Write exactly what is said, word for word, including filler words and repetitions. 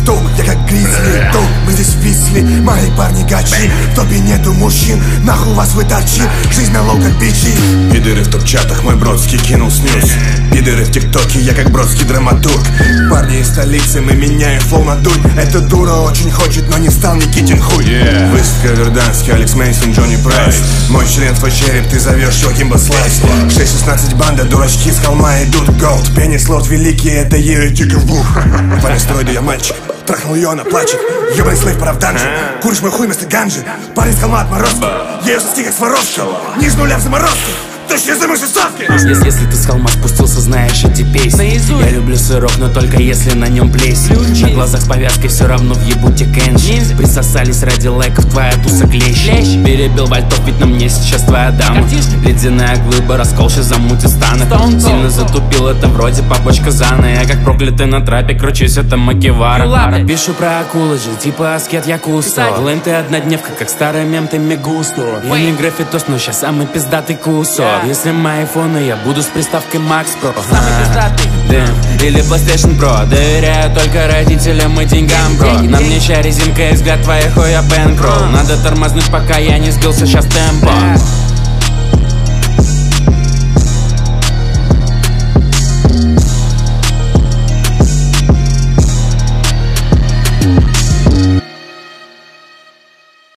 стол, я как гризли, дом, мы здесь висли, мои парни гачи. В топе нету мужчин, нахуй вас вы торчи, жизнь на лоу как бичи. Пидоры в топ-чатах, мой бродский кинул снюс. Пидоры в тиктоке, я как бродский драматург. Парни из столицы, мы меняем флоу на дурь. Эта дура очень хочет, но не стал Никитин хуй. yeah. Выставка Верданский, Алекс Мейсон, Джонни Прайс. Мой член, твой череп, ты зовешь его Кимбо Слайс. шесть шестнадцать банда, дурачки с холма идут. Голд, пенис, лорд великий, это Ерри Тикервух. Парень строй, да я мальчик, трахнул ее, она плачет. Ёбаный слейв, пора в данжи. Куришь мой хуй вместо ганжи. Парень с холма отморозки, я ее сости как сварожка. Ниже нуля в заморозке. Если, если ты с холма спустился, знаешь эти песни. Я люблю сырок, но только если на нем плесень. На глазах с повязкой все равно въебу те кэнши. Присосались ради лайков, твоя туса клещ. Перебил вальтов, ведь на мне сейчас твоя дама. Ледяная глыба, раскол, сейчас замутит станок. Сильно затупил, это вроде побочка Зана. Я как проклятый на трапе, кручусь, это Макевара. Пишу про акулы же, типа аскет Якусто. Лэм ты однодневка, как старый мем, ты мегусто. Я не граффитос, но сейчас самый пиздатый кусок. Если мои фоны, я буду с приставкой Max Pro. Дым или PlayStation Pro. Доверяю только родителям и деньгам, бро. На мне ща резинка и взгляд твоих хуя бэнкролл. Надо тормознуть, пока я не сбился, сейчас темпо.